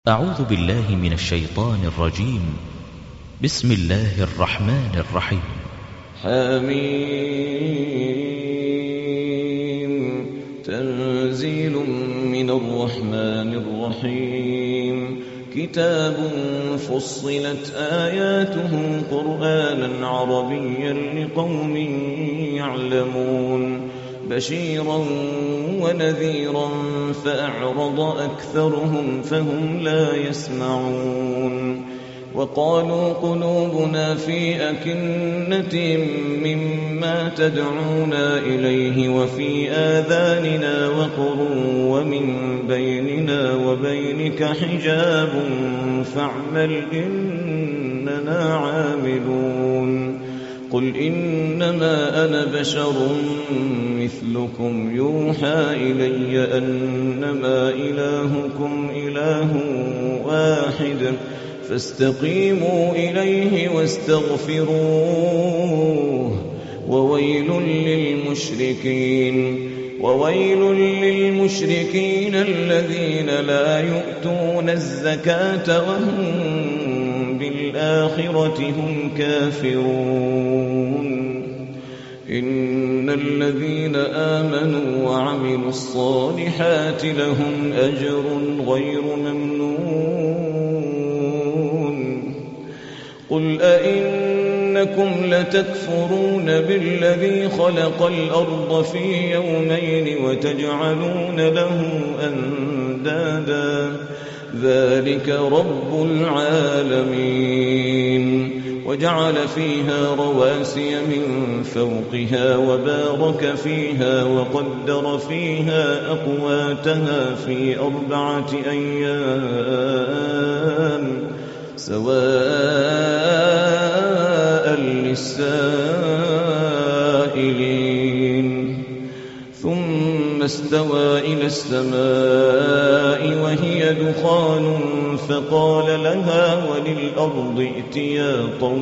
أعوذ بالله من الشيطان الرجيم. بسم الله الرحمن الرحيم. حميم تنزيل من الرحمن الرحيم. كتاب فصلت آياته قرآنا عربيا لقوم يعلمون بشيرا ونذيرا فأعرض أكثرهم فهم لا يسمعون. وقالوا قلوبنا في أكنة مما تدعونا إليه وفي آذاننا وقر ومن بيننا وبينك حجاب فاعمل إننا عاملون. قل إنما أنا بشر مثلكم يوحى إلي أنما إلهكم إله واحد فاستقيموا إليه واستغفروه وويل للمشركين الذين لا يؤتون الزكاة وهم بالآخرة هم كافرون. إن الذين آمنوا وعملوا الصالحات لهم أجر غير ممنون. قل أئنكم لتكفرون بالذي خلق الأرض في يومين وتجعلون له أندادا ذلك رب العالمين. وجعل فيها رواسي من فوقها وبارك فيها وقدر فيها أقواتها في 4 أيام سواء للسائلين. ثم استوى إلى السماء وهي دخان فقال لها وللأرض ائتيا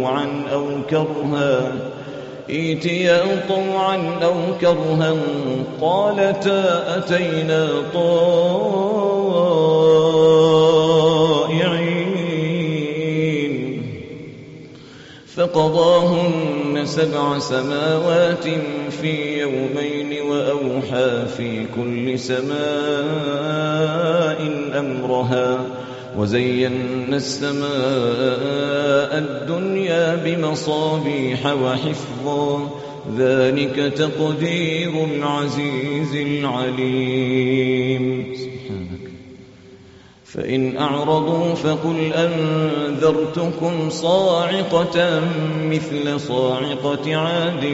طوعا أو كرها قالتا أتينا طائعين. فقضاهن 7 سماوات في يومين وأوحى في كل سماء أمرها وزينا السماء الدنيا بمصابيح وحفظا ذلك تقدير العزيز العليم. فإن أعرضوا فقل أنذرتكم صاعقة مثل صاعقة عاد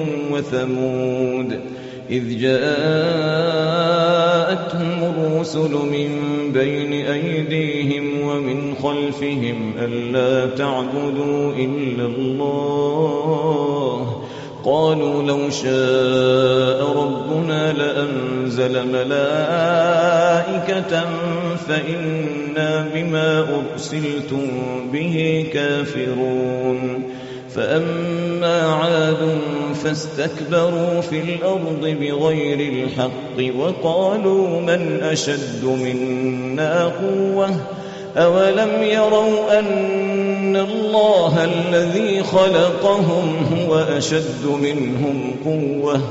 وثمود إذ جاءتهم الرسل من بين أيديهم ومن خلفهم ألا تعبدوا إلا الله قالوا لو شاء ربنا لأنزل ملائكة فإنا بما أرسلتم به كافرون. فأما عاد فاستكبروا في الأرض بغير الحق وقالوا من أشد منا قوة أولم يروا أن الله الذي خلقهم هو أشد منهم قوة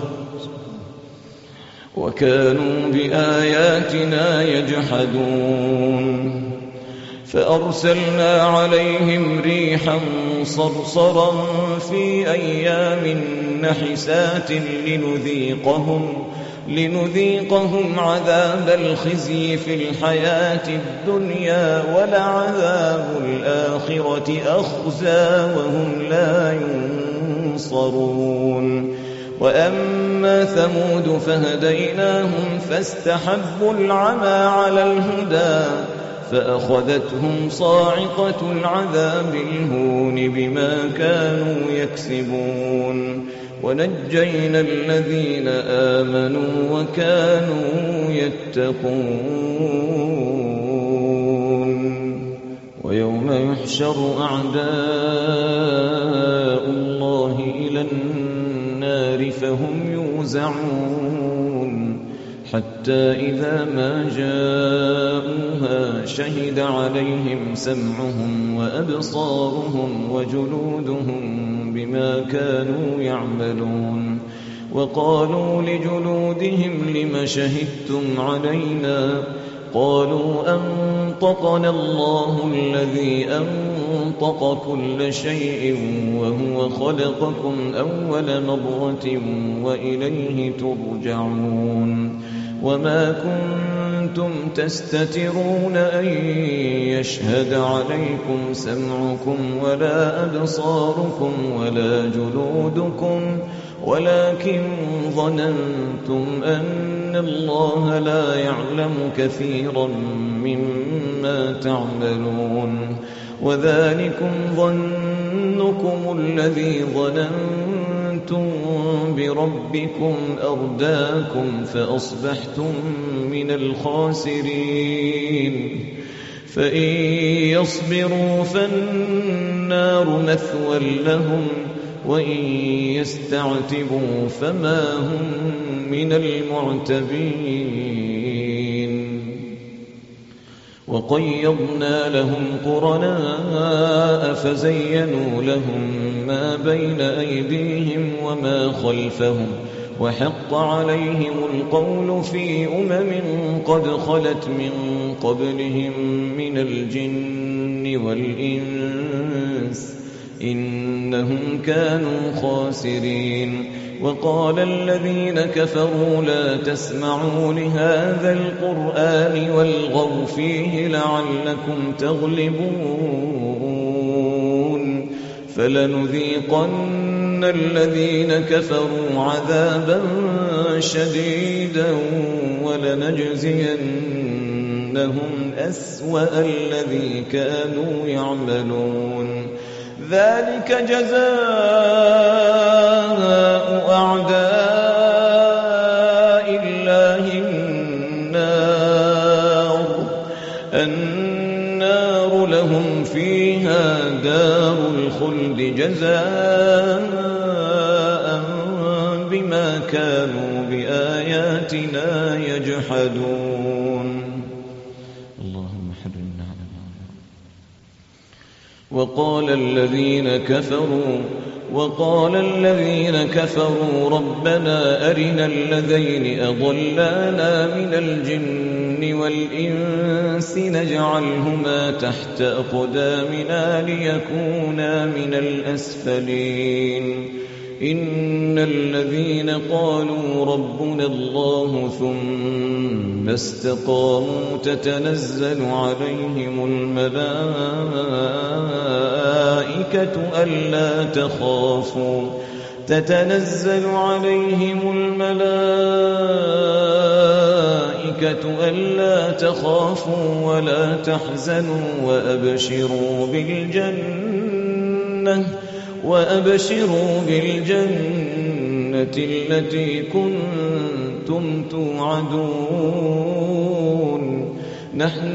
وكانوا بآياتنا يجحدون. فأرسلنا عليهم ريحا صرصرا في أيام نحسات لنذيقهم عذاب الخزي في الحياة الدنيا ولعذاب الآخرة أخزى وهم لا ينصرون. وأما ثمود فهديناهم فاستحبوا العمى على الهدى فأخذتهم صاعقة العذاب الهون بما كانوا يكسبون. ونجينا الذين آمنوا وكانوا يتقون. ويوم يحشر أعداء الله إلى النار فهم يوزعون حتى إذا ما جاءوا دخلوها شهد عليهم سمعهم وأبصارهم وجلودهم بما كانوا يعملون وقالوا لجلودهم لم شهدتم علينا قالوا أنطقنا الله الذي أنطق كل شيء وهو خلقكم أول مرة وإليه ترجعون وما كنتم تستترون أن يشهد عليكم سمعكم ولا أبصاركم ولا جلودكم ولكن ظننتم أن الله لا يعلم كثيرا مما تعملون وذلكم ظنكم الذي ظننتم بربكم أرداكم فأصبحتم من الخاسرين فإن يصبروا فالنار مثوى لهم وإن يستعتبوا فما هم من المعتبين وقيضنا لهم قرناء فزينوا لهم ما بين أيديهم وما خلفهم وحق عليهم القول في قد خلت من قبلهم من الجن والإنس إنهم كانوا خاسرين وقال الذين كفروا لا تسمعوا لهذا القرآن والغوا فيه لعلكم تغلبون فلنذيقن الذين كفروا عذابا شديدا ولنجزينهم أسوأ الذي كانوا يعملون ذلك جزاء أعداء الله النار لهم فيها دار الخلد جزاء بما كانوا بآياتنا يجحدون اللهم حرمنا على وقال الذين كفروا ربنا أرنا الذين أضلانا من الجن والإنس نجعلهما تحت أقدامنا ليكونا من الأسفلين إن الذين قالوا ربنا الله ثم استقاموا تتنزل عليهم الملائكة ألا تخافوا ولا تحزنوا وأبشروا بالجنة التي كنتم توعدون نحن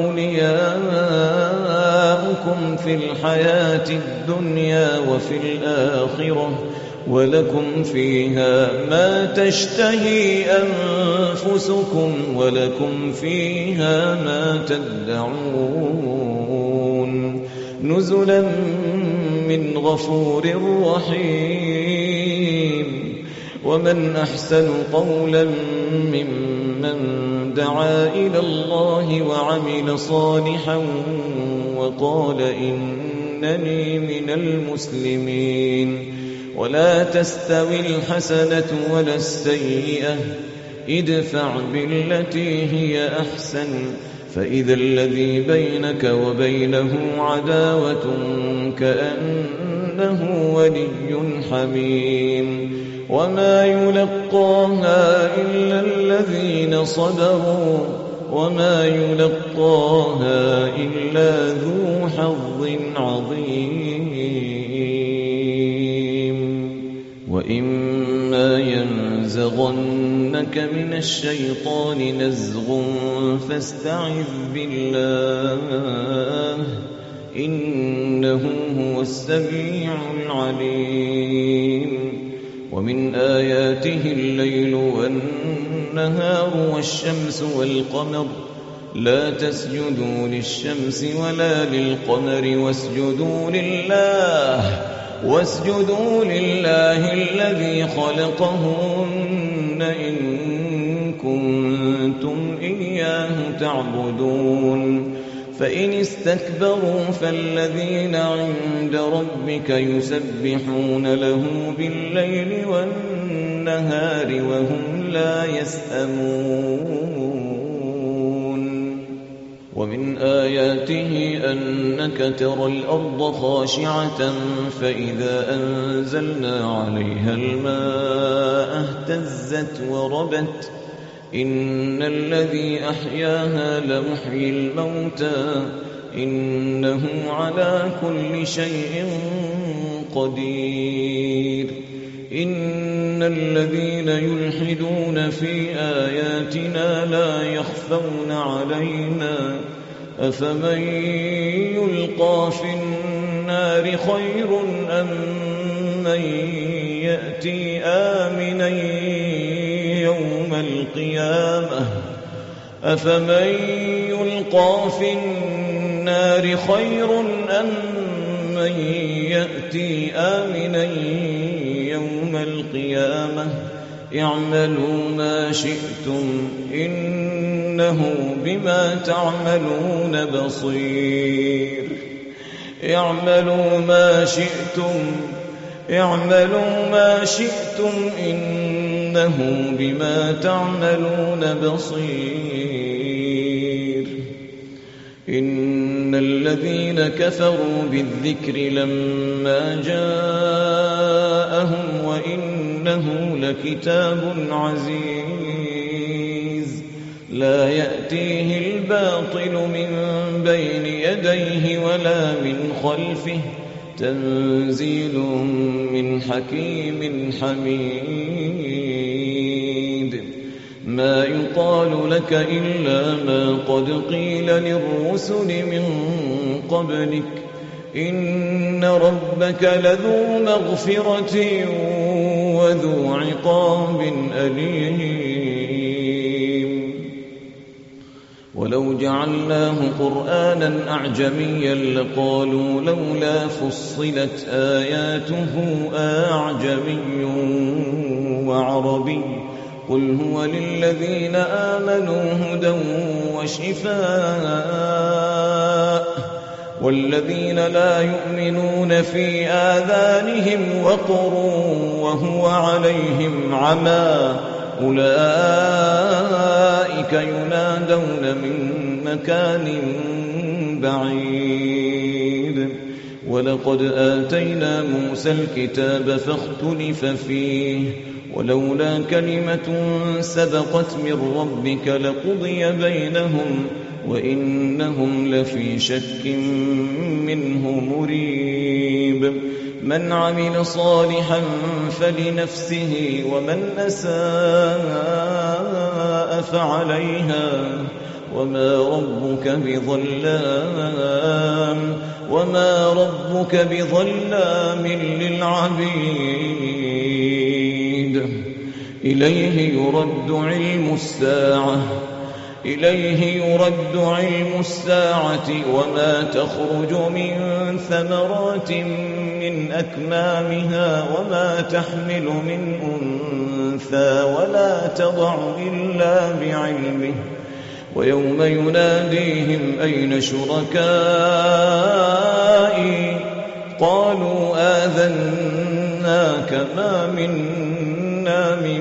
أولياؤكم في الحياة الدنيا وفي الآخرة ولكم فيها ما تشتهي أنفسكم ولكم فيها ما تدعون نزلا من غفور رحيم ومن أحسن قولا ممن دعا إلى الله وعمل صالحا وقال إنني من المسلمين ولا تستوي الحسنة ولا السيئة ادفع بالتي هي أحسن فإذا الذي بينك وبينه عداوة كأنه ولي حميم وما يلقاها إلا الذين صبروا وما يلقاها إلا ذو حظ عظيم وإما ينزغنك من الشيطان نزغ فاستعذ بالله إنه هو السميع العليم ومن آياته الليل والنهار والشمس والقمر لا تسجدوا للشمس ولا للقمر واسجدوا لله الذي خلقهن إن كنتم إياه تعبدون فإن استكبروا فالذين عند ربك يسبحون له بالليل والنهار وهم لا يسأمون ومن آياته أنك ترى الأرض خاشعة فإذا أنزلنا عليها الماء اهتزت وربت إن الذي أحياها لمحيي الموتى إنه على كل شيء قدير إن الذين يلحدون في آياتنا لا يخفون علينا أفمن يلقى في النار خير أم من يأتي آمنا يوم القيامة أفمن يلقى في النار خير أم من يأتي آمنا يوم القيامة اعملوا ما شئتم إنه بما تعملون بصير اعملوا ما شئتم إنه بما تعملون بصير إن الذين كفروا بالذكر لما جاءهم وإنه لكتاب عزيز لا يأتيه الباطل من بين يديه ولا من خلفه تنزيل من حكيم حميد ما يقال لك إلا ما قد قيل للرسل من قبلك إن ربك لذو مغفرة وذو عقاب أليم ولو جعلناه قرآنا أعجميا لقالوا لولا فصلت آياته أعجمي وعربي قل هو للذين آمنوا هدى وشفاء والذين لا يؤمنون في آذانهم وقر وهو عليهم عمى أولئك ينادون من مكان بعيد ولقد آتينا موسى الكتاب فاختلف فيه ولولا كلمة سبقت من ربك لقضي بينهم وإنهم لفي شك منه مريب من عمل صالحا فلنفسه ومن أساء فعليها وما ربك بظلام للعبيد إليه يرد علم الساعة وما تخرج من ثمرات من أكمامها وما تحمل من أنثى ولا تضع إلا بعلمه ويوم يناديهم أين شركائي قالوا آذناك ما منا من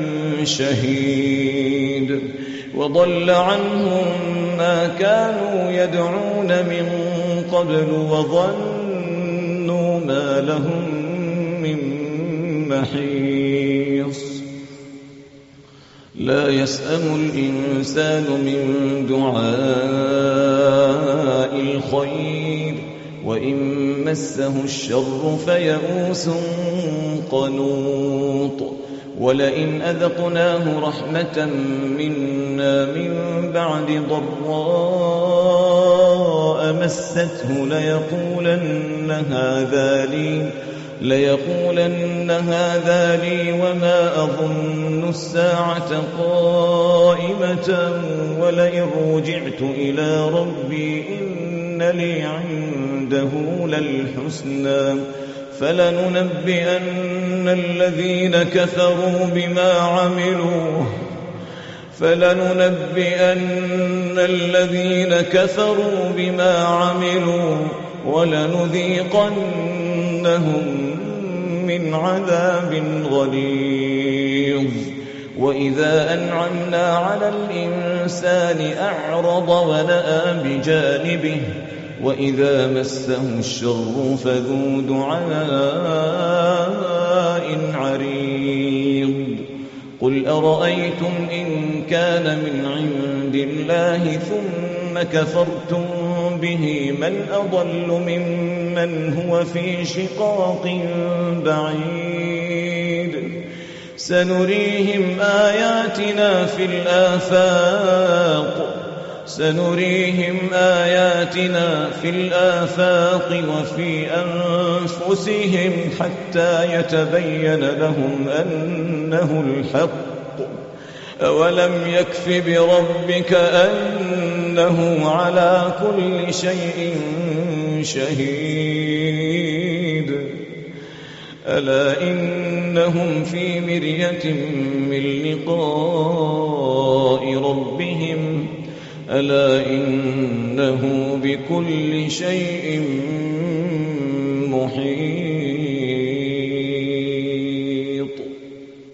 شهيد وضل عنهم ما كانوا يدعون من قبل وظنوا ما لهم من محيص لا يسأم الإنسان من دعاء الخير وإن مسه الشر فيئوس قنوط ولئن أذقناه رحمة منا من بعد ضراء مسته ليقولن هذا لي وما أظن الساعة قائمة ولئن رجعت إلى ربي إن لي عنده للحسنى فلننبئن الذين كفروا بما عملوا ولنذيقنهم من عذاب غليظ وإذا أنعمنا على الإنسان أعرض ونأى بجانبه وإذا مسه الشر فذو دعاء عريض قل أرأيتم إن كان من عند الله ثم كفرتم به من أضل ممن هو في شقاق بعيد سنريهم آياتنا في الآفاق وفي أنفسهم حتى يتبين لهم أنه الحق أولم يكف بربك أنه على كل شيء شهيد ألا إنهم في مرية من لقاء ربهم ألا إنه بكل شيء محيط